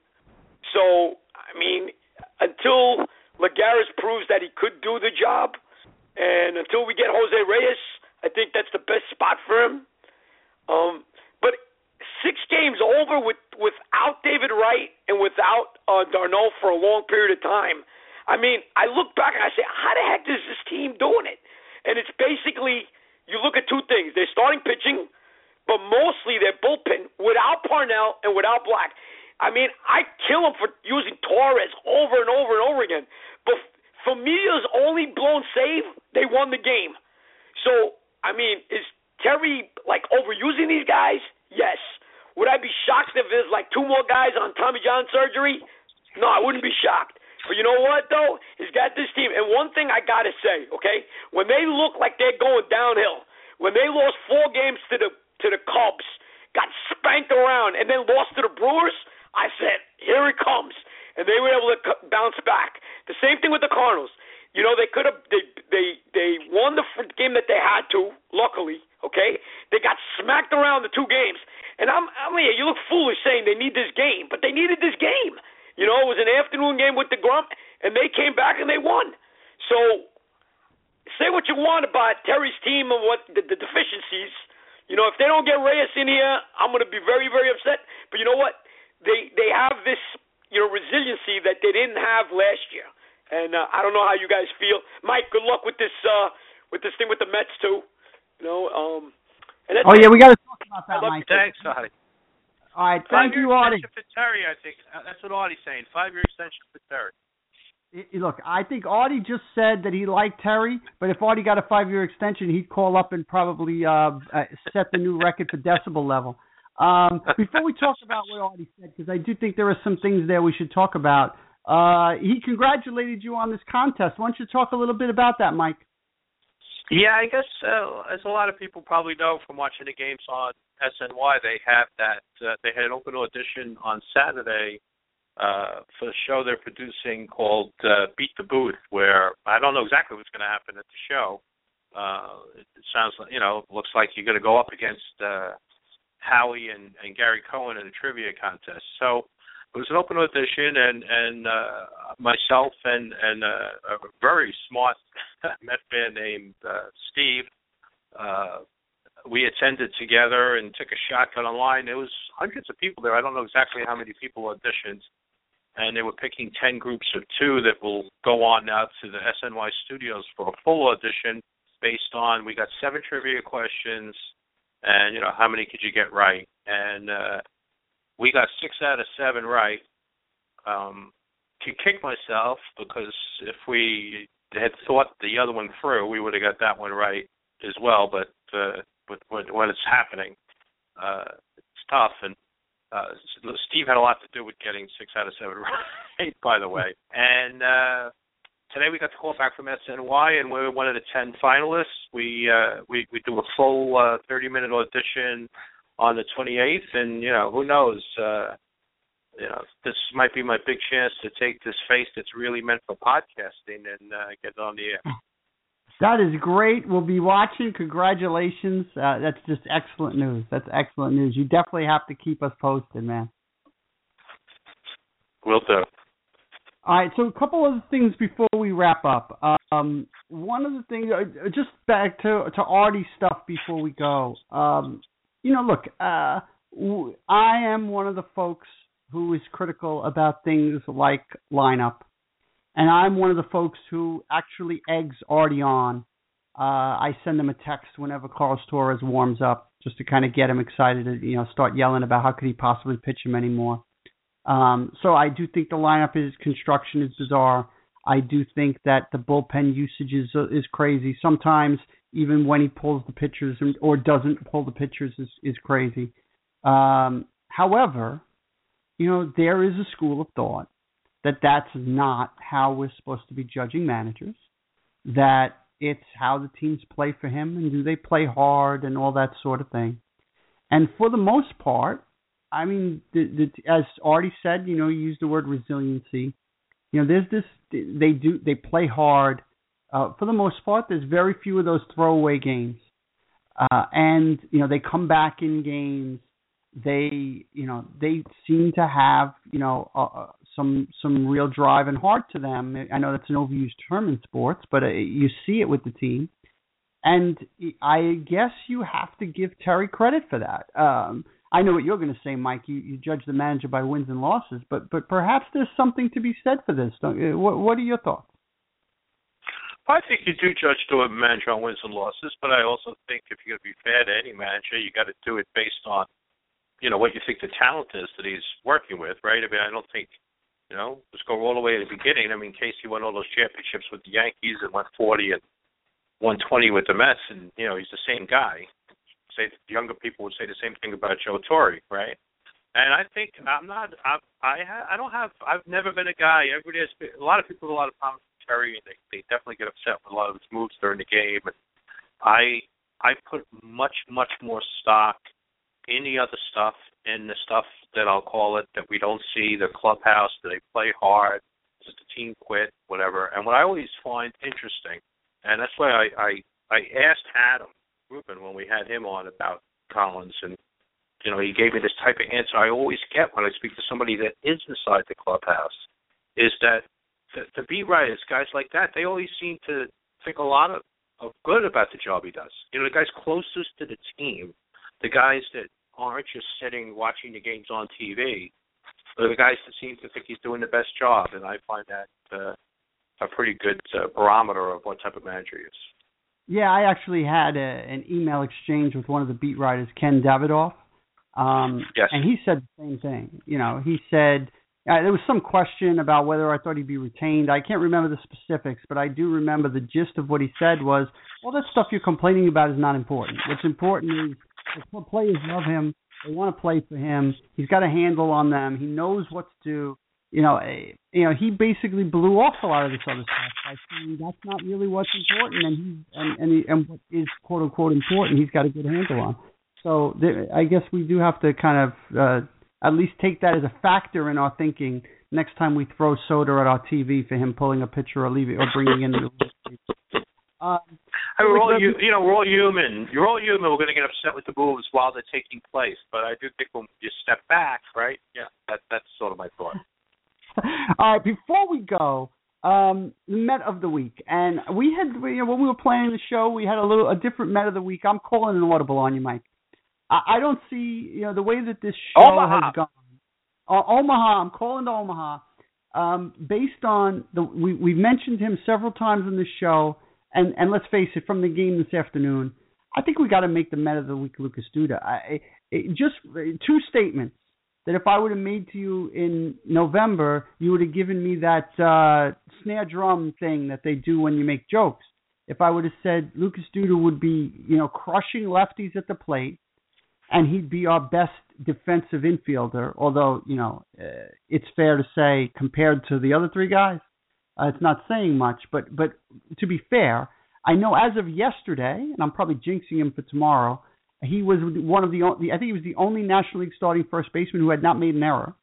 Speaker 5: So I mean, until Lagares proves that he could do the job, and until we get Jose Reyes, I think that's the best spot for him. Um, but six games over with without David Wright and without uh, Darno for a long period of time. I mean, I look back and I say, how the heck is this team doing it? And it's basically, you look at two things. They're starting pitching, but mostly their bullpen without Parnell and without Black. I mean, I kill them for using Torres over and over and over again. But Familia's only blown save, they won the game. So, I mean, is Terry, like, overusing these guys? Yes. Would I be shocked if there's, like, two more guys on Tommy John surgery? No, I wouldn't be shocked. But you know what, though? He's got this team. And one thing I got to say, okay? When they look like they're going downhill, when they lost four games to the to the Cubs, got spanked around, and then lost to the Brewers, I said, here it comes. And they were able to bounce back. The same thing with the Cardinals. You know, they could have they they they won the game that they had to, luckily, okay? They got smacked around the two games. And I'm I mean, you look foolish saying they need this game, but they needed this game. You know, it was an afternoon game with the Grump, and they came back and they won. So say what you want about Terry's team and what the, the deficiencies. You know, if they don't get Reyes in here, I'm going to be very, very upset. But you know what? They they have this, you know, resiliency that they didn't have last year. And uh, I don't know how you guys feel. Mike, good luck with this uh, with this thing with the Mets, too. You know, um, and that's
Speaker 2: oh,
Speaker 5: it.
Speaker 2: yeah, we got to talk about that, Mike.
Speaker 3: Thanks, Audie.
Speaker 2: All right, thank you, Audie.
Speaker 3: Five-year extension for Terry, I think. That's what Audie's saying. Five-year extension for Terry.
Speaker 2: Look, I think Audie just said that he liked Terry, but if Audie got a five-year extension, he'd call up and probably uh, uh, set the new record for decibel level. Um, before we talk about what Audie said, because I do think there are some things there we should talk about, uh, he congratulated you on this contest. Why don't you talk a little bit about that, Mike?
Speaker 3: Yeah, I guess uh, as a lot of people probably know from watching the games on S N Y, they have that uh, they had an open audition on Saturday uh, for the show they're producing called uh, Beat the Booth, where I don't know exactly what's going to happen at the show. Uh, it sounds like, you know, looks like you're going to go up against uh, Howie and, and Gary Cohen in a trivia contest. So it was an open audition, and and uh, myself and and uh, a very smart Met fan named uh, Steve, uh, we attended together and took a shotgun online. There was hundreds of people there. I don't know exactly how many people auditioned, and they were picking ten groups of two that will go on now to the S N Y studios for a full audition based on, we got seven trivia questions, and, you know, how many could you get right? And uh, we got six out of seven right. Um, to kick myself, because if we had thought the other one through, we would have got that one right as well. But uh, but when it's happening, uh, it's tough. And uh, Steve had a lot to do with getting six out of seven right, by the way. And uh, today we got the call back from S N Y, and we were one of the ten finalists. We uh, we we do a full uh, thirty minute audition on the twenty-eighth, and, you know, who knows, uh, you know, this might be my big chance to take this face that's really meant for podcasting and uh, get it on the air.
Speaker 2: That is great. We'll be watching. Congratulations. Uh, that's just excellent news. That's excellent news. You definitely have to keep us posted, man.
Speaker 3: Will do.
Speaker 2: All right, so a couple of things before we wrap up. Um, one of the things, uh, just back to, to Artie's stuff before we go. Um, You know, look, uh, I am one of the folks who is critical about things like lineup, and I'm one of the folks who actually eggs Artie on. Uh, I send him a text whenever Carlos Torres warms up, just to kind of get him excited to, you know, start yelling about how could he possibly pitch him anymore. Um, so I do think the lineup is construction is bizarre. I do think that the bullpen usage is uh, is crazy. Sometimes even when he pulls the pitchers or doesn't pull the pitchers is, is crazy. Um, however, you know, there is a school of thought that that's not how we're supposed to be judging managers, that it's how the teams play for him and do they play hard and all that sort of thing. And for the most part, I mean, the, the, as Artie said, you know, he used the word resiliency. You know, there's this, they do, they play hard. Uh, for the most part, there's very few of those throwaway games. Uh, and, you know, they come back in games. They, you know, they seem to have, you know, uh, some some real drive and heart to them. I know that's an overused term in sports, but uh, you see it with the team. And I guess you have to give Terry credit for that. Um, I know what you're going to say, Mike. You, you judge the manager by wins and losses, but but perhaps there's something to be said for this. Don't you? What, what are your thoughts?
Speaker 3: I think you do judge the manager on wins and losses, but I also think if you're going to be fair to any manager, you got to do it based on, you know, what you think the talent is that he's working with, right? I mean, I don't think, you know, let's go all the way to the beginning. I mean, Casey won all those championships with the Yankees and went forty and one twenty with the Mets, and, you know, he's the same guy. Say younger people would say the same thing about Joe Torre, right? And I think I'm not, I I, ha, I don't have, I've never been a guy. Everybody has, a lot of people have a lot of problems with Terry, and they, they definitely get upset with a lot of his moves during the game. And I I put much much more stock in the other stuff, in the stuff that I'll call it that we don't see, the clubhouse, that they play hard, does the team quit, whatever. And what I always find interesting, and that's why I I, I asked Adam Rubin when we had him on about Collins, and you know, he gave me this type of answer I always get when I speak to somebody that is inside the clubhouse, is that the, the beat writers, guys like that, they always seem to think a lot of, of good about the job he does. You know, the guys closest to the team, the guys that aren't just sitting watching the games on T V, are the guys that seem to think he's doing the best job, and I find that uh, a pretty good uh, barometer of what type of manager he is.
Speaker 2: Yeah, I actually had a, an email exchange with one of the beat writers, Ken Davidoff, um,
Speaker 3: yes.
Speaker 2: and he said the same thing. You know, he said uh, there was some question about whether I thought he'd be retained. I can't remember the specifics, but I do remember the gist of what he said was, well, that stuff you're complaining about is not important. What's important is the players love him. They want to play for him. He's got a handle on them. He knows what to do. You know, you know, he basically blew off a lot of this other stuff by saying that's not really what's important, and he and and, he, and what is quote unquote important, he's got a good handle on. So there, I guess we do have to kind of uh, at least take that as a factor in our thinking next time we throw soda at our T V for him pulling a pitcher or leaving or bringing in the. Um,
Speaker 3: I mean, we're all, you, you know, we're all human. You're all human. We're going to get upset with the moves while they're taking place, but I do think when you step back, right? Yeah, that that's sort of my thought.
Speaker 2: All right, before we go, um, the Met of the Week, and we had you know, when we were planning the show, we had a little a different Met of the Week. I'm calling an audible on you, Mike. I, I don't see you know the way that this show
Speaker 3: Omaha.
Speaker 2: has gone. Uh, Omaha, I'm calling to Omaha, um, based on the we we mentioned him several times in the show, and and let's face it, from the game this afternoon, I think we got to make the Met of the Week Lucas Duda. I, it, just two statements. That if I would have made to you in November, you would have given me that uh, snare drum thing that they do when you make jokes. If I would have said Lucas Duda would be, you know, crushing lefties at the plate, and he'd be our best defensive infielder, although, you know, uh, it's fair to say compared to the other three guys, uh, it's not saying much. But, but to be fair, I know as of yesterday, and I'm probably jinxing him for tomorrow, he was one of the, I think he was the only National League starting first baseman who had not made an error.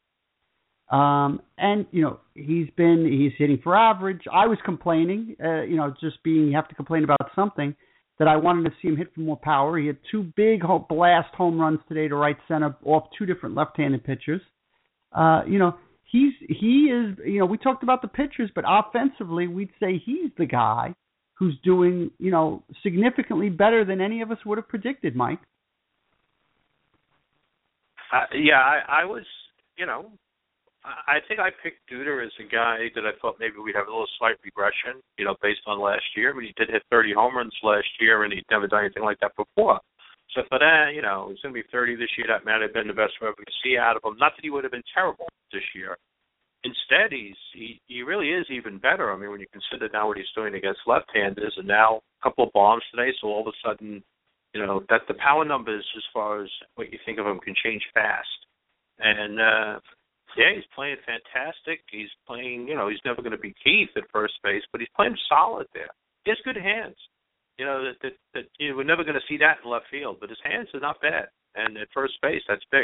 Speaker 2: Um, and, you know, he's been, he's hitting for average. I was complaining, uh, you know, just being, you have to complain about something, that I wanted to see him hit for more power. He had two big blast home runs today to right center off two different left-handed pitchers. Uh, you know, he's, he is, you know, we talked about the pitchers, but offensively, we'd say he's the guy who's doing, you know, significantly better than any of us would have predicted, Mike.
Speaker 3: Uh, yeah, I, I was, you know, I, I think I picked Duda as a guy that I thought maybe we'd have a little slight regression, you know, based on last year. But he did hit thirty home runs last year, and he'd never done anything like that before. So I thought, eh, you know, he's going to be thirty this year. That might have been the best we're ever going to see out of him. Not that he would have been terrible this year. Instead, he's he, he really is even better. I mean, when you consider now what he's doing against left-handers, and now a couple of bombs today, so all of a sudden, you know, that the power numbers as far as what you think of him can change fast. And, uh, yeah, he's playing fantastic. He's playing, you know, he's never going to be Keith at first base, but he's playing solid there. He has good hands. You know, that, that, that you know, we're never going to see that in left field, but his hands are not bad. And at first base, that's big.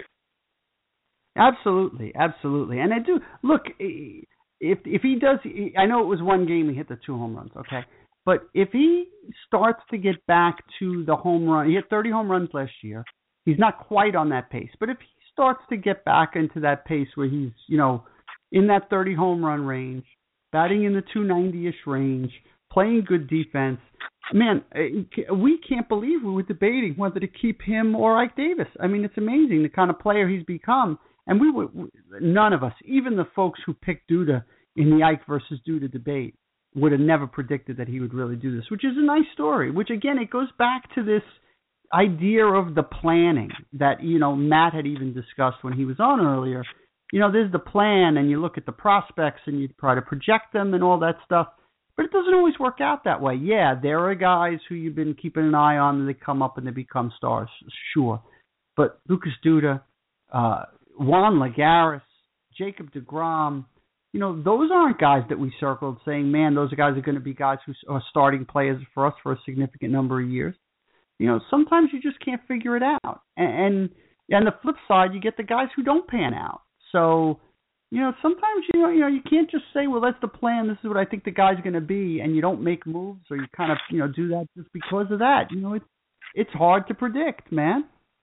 Speaker 2: Absolutely, absolutely. And I do, look, if if he does, I know it was one game he hit the two home runs, okay? But if he starts to get back to the home run, he hit thirty home runs last year. He's not quite on that pace. But if he starts to get back into that pace where he's, you know, in that thirty home run range, batting in the two ninety-ish range, playing good defense, man, we can't believe we were debating whether to keep him or Ike Davis. I mean, it's amazing the kind of player he's become. And we were, none of us, even the folks who picked Duda in the Ike versus Duda debate, would have never predicted that he would really do this, which is a nice story, which, again, it goes back to this idea of the planning that, you know, Matt had even discussed when he was on earlier. You know, there's the plan, and you look at the prospects, and you try to project them and all that stuff, but it doesn't always work out that way. Yeah, there are guys who you've been keeping an eye on, and they come up and they become stars, sure. But Lucas Duda, uh, Juan Lagares, Jacob deGrom, you know, those aren't guys that we circled saying, man, those are guys that are going to be guys who are starting players for us for a significant number of years. You know, sometimes you just can't figure it out. And, and on the flip side, you get the guys who don't pan out. So, you know, sometimes, you know, you know, you can't just say, well, that's the plan. This is what I think the guy's going to be. And you don't make moves, or you kind of, you know, do that just because of that. You know, it's, it's hard to predict, man.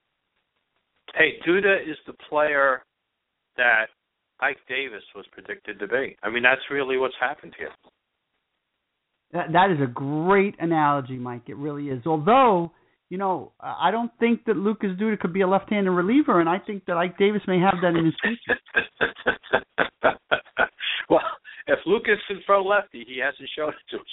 Speaker 3: Hey, Duda is the player that Ike Davis was predicted to be. I mean, that's really what's happened here.
Speaker 2: That, that is a great analogy, Mike. It really is. Although, you know, I don't think that Lucas Duda could be a left-handed reliever, and I think that Ike Davis may have that in his future.
Speaker 3: Well, if Lucas is pro lefty, he hasn't shown it to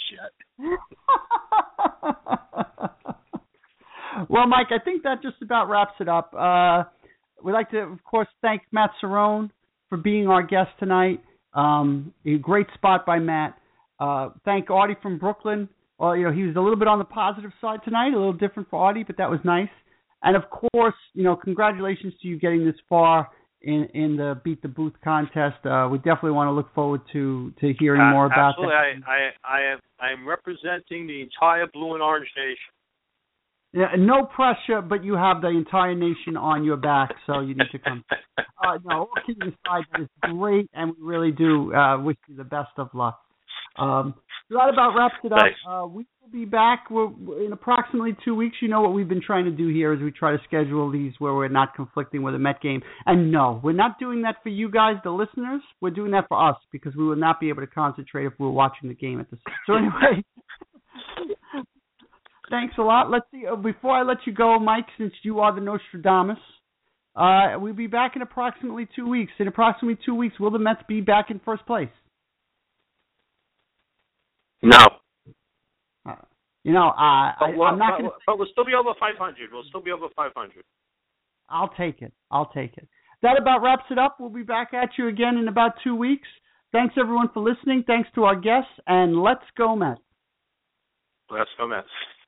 Speaker 3: us yet.
Speaker 2: Well, Mike, I think that just about wraps it up. Uh, we'd like to, of course, thank Matt Cerrone for being our guest tonight. Um, a great spot by Matt. Uh, thank Artie from Brooklyn. Well, you know, he was a little bit on the positive side tonight, a little different for Artie, but that was nice. And, of course, you know, congratulations to you getting this far in, in the Beat the Booth contest. Uh, we definitely want to look forward to, to hearing
Speaker 3: uh,
Speaker 2: more about
Speaker 3: absolutely.
Speaker 2: that.
Speaker 3: Absolutely. I, I, I, am, I am representing the entire Blue and Orange Nation.
Speaker 2: Yeah, no pressure, but you have the entire nation on your back, so you need to come. uh, no, all kidding aside, that is great, and we really do uh, wish you the best of luck. Um, so that about wraps it up. Uh, we will be back we're, we're in approximately two weeks. You know what we've been trying to do here is we try to schedule these where we're not conflicting with a Met game. And no, we're not doing that for you guys, the listeners. We're doing that for us because we would not be able to concentrate if we were watching the game at the same. So anyway. Thanks a lot. Let's see. Uh, before I let you go, Mike, since you are the Nostradamus, uh, we'll be back in approximately two weeks. In approximately two weeks, will the Mets be back in first place?
Speaker 3: No.
Speaker 2: Uh, you know, uh, I,
Speaker 3: well,
Speaker 2: I'm not going to.
Speaker 3: But we'll still be over five hundred. We'll still be over five hundred.
Speaker 2: I'll take it. I'll take it. That about wraps it up. We'll be back at you again in about two weeks. Thanks, everyone, for listening. Thanks to our guests, and let's go, Mets.
Speaker 3: Let's go, Mets.